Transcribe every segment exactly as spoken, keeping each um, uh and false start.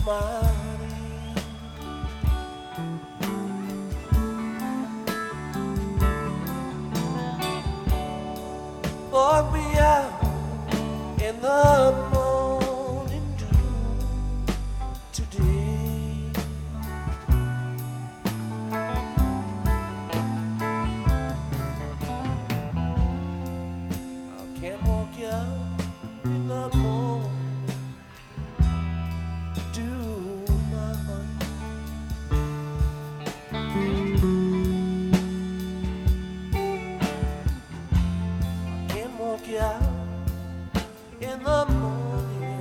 money. Bought me out in the morning dew today. I can't walk you out in the morning dew, my honey. I can't walk you out in the morning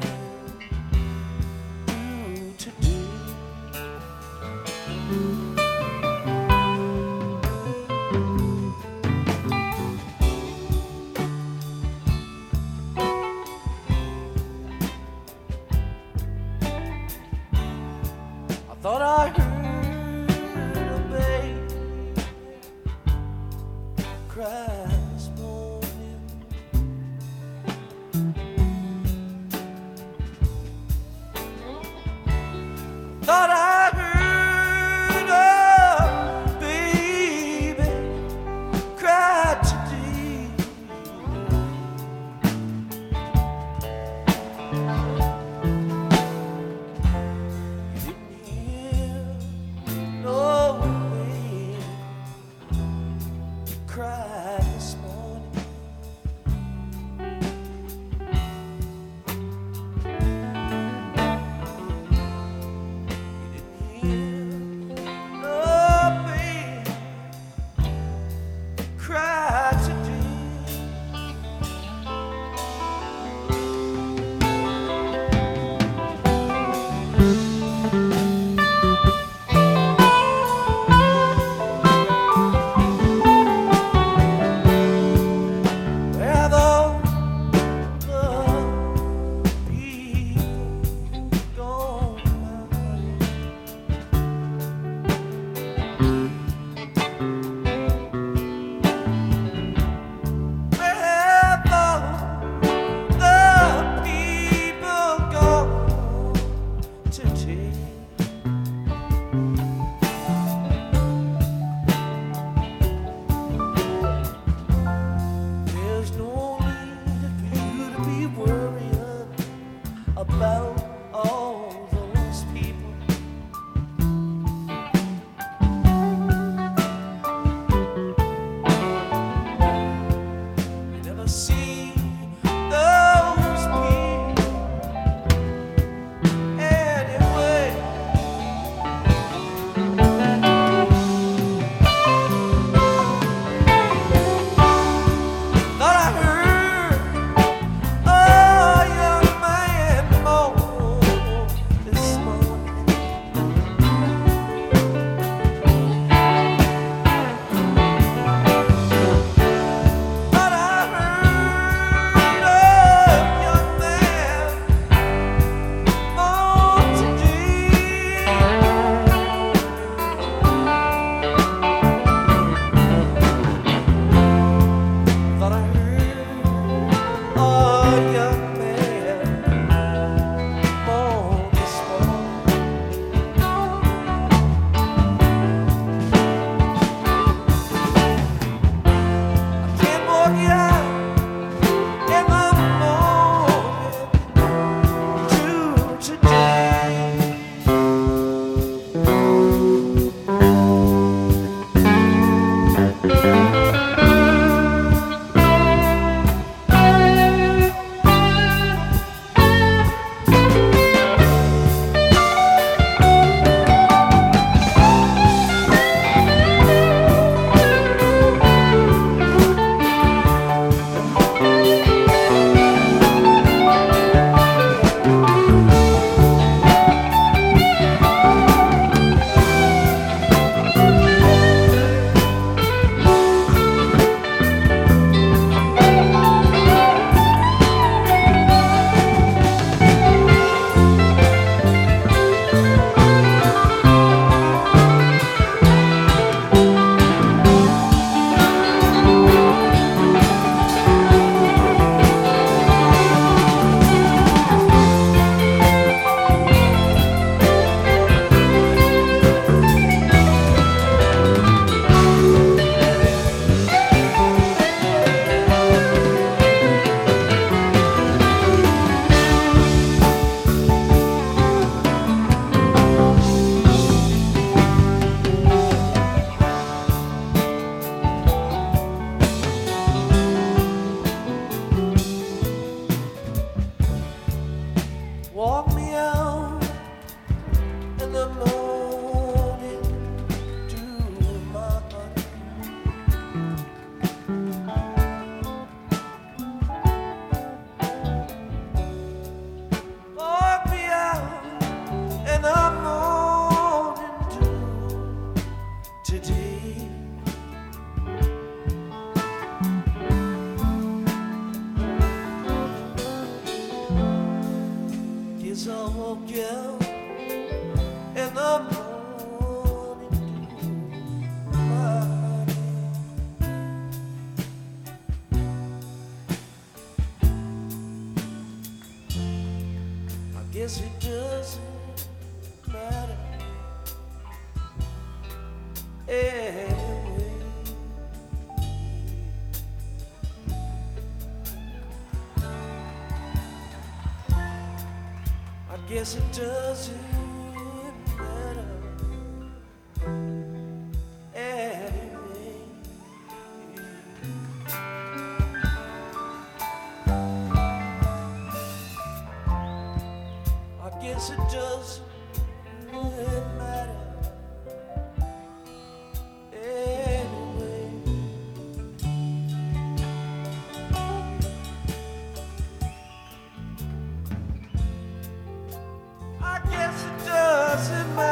dew today. I thought I heard a baby cry this morning. Thought I heard a baby cry today. You didn't hear no way cry this morning. You didn't hear no baby cry today. Where the people gone, my honey? Where the people gone today? There's no need for you to be worrying about all those people. You never see those people anyway. Thought I heard a young man moan this morning. Thought I heard a young man moan today. Thought I heard a young man moan this morning. I can't walk you out in the morning dew today. Walk me out in the morning to my honey. Walk me out in the morning to today. Guess I'll walk out in the morning to my honey. I guess it doesn't matter anyway. I guess it doesn't matter anyway. I guess it doesn't matter anyway. I guess it doesn't matter.